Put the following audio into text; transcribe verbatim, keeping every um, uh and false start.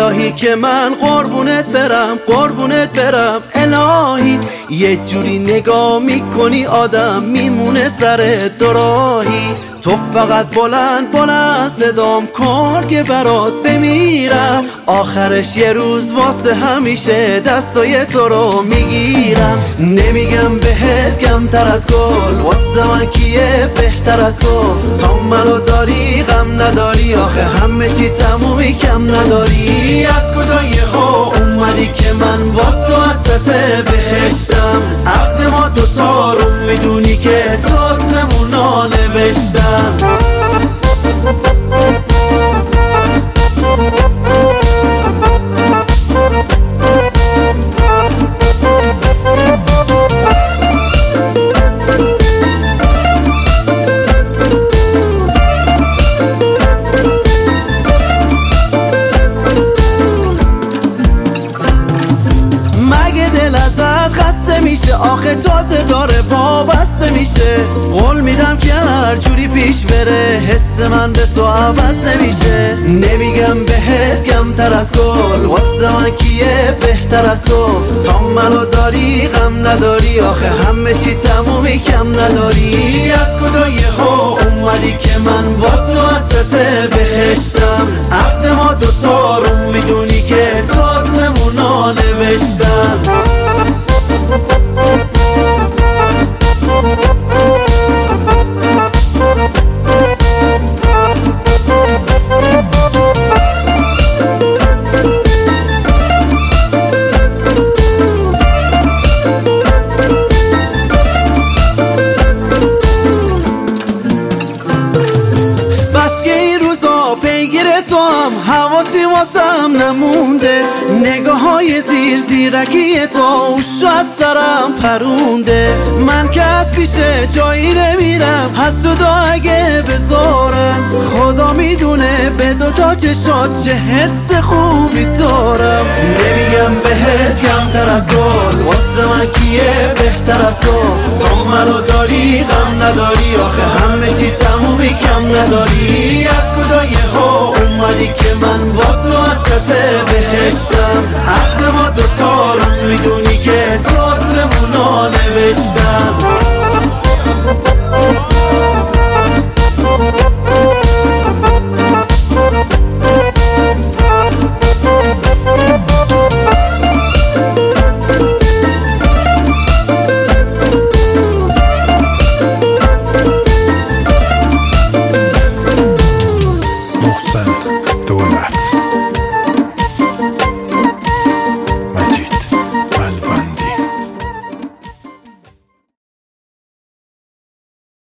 الهی که من قربونت برم قربونت برم الهی. یه جوری نگاه میکنی آدم میمونه سر دوراهی. تو فقط بلند بلند صدام کن که برات بمیرم. آخرش یه روز واسه همیشه دستای تو رو میگیرم. نمیگم بهت کمتر از گل، واسه من کیه بهتر از تو. تا منو داری غم نداری، آخه همه چی تمومی کم نداری. از کجا یهو اومدی که من با تو وسط بهشتم؟ عقد ما دوتا رو میدونی که تو آسمونا نوشتم. مگه دل ازت خسته میشه؟ آخه تازه داره پا بسته میشه. قول میدم که هر جوری پیش بره حس من به تو عوض نمیشه. نمیگم بهت کمتر از گل، واسه من کیه بهتر از تو. تا منو داری غم نداری، آخه همه چی تمومی کم نداری. از کجا یهو اومدی که من با تو وسط بهشتم؟ عقد ما دوتا رو میدونی که تو آسمونا نوشتم. تو هم حواسی واسم نمونده. نگاه های زیر زیرکی تو اوشو از سرم پرونده. من که از پیشه جایی نمیرم، هست تو دا اگه بذارم. خدا میدونه به دوتا چشات چه حس خوبی دارم. نمیگم بهت کمتر از گل، واسه من کیه بهتر از تو. تا منو داری غم نداری، آخه همه چی تمومی کم نداری. از کجا یهو اومدی که من با تو وسط بهشتم؟ عقد ما دوتا رو میدونی که تو آسمونا نوشتم. محسن دولت